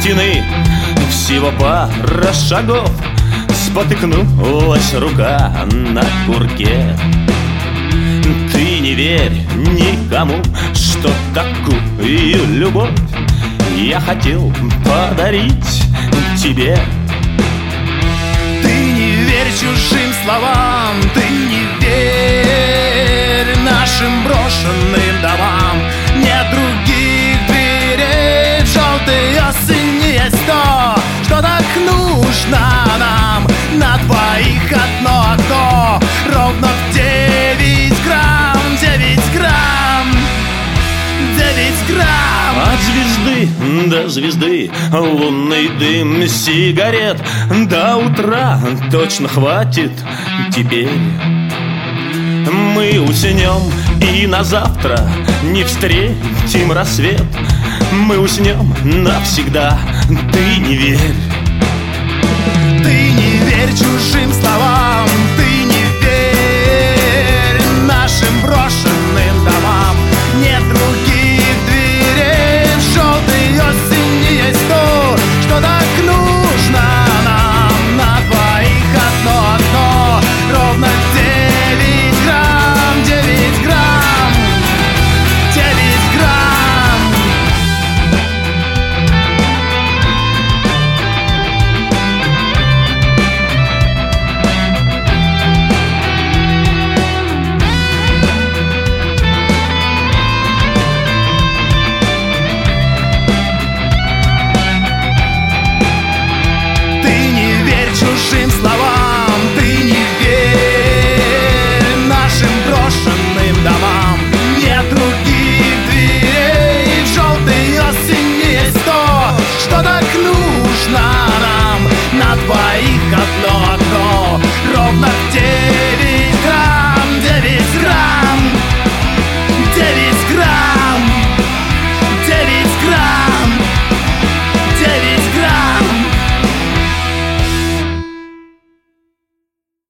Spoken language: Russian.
стены всего пара шагов, спотыкнулась рука на курке. Ты не верь никому, что такую любовь я хотел подарить тебе. Ты не верь чужим словам, ты не верь нашим брошенным домам. Нет других дверей в желтой осени, есть то, что так нужно нам. На двоих одно окно, ровно в 9 грамм, 9 грамм, 9 грамм. От звезды до звезды лунный дым сигарет до утра точно хватит теперь. Мы уснем и на завтра не встретим рассвет. Мы уснем навсегда, ты не верь.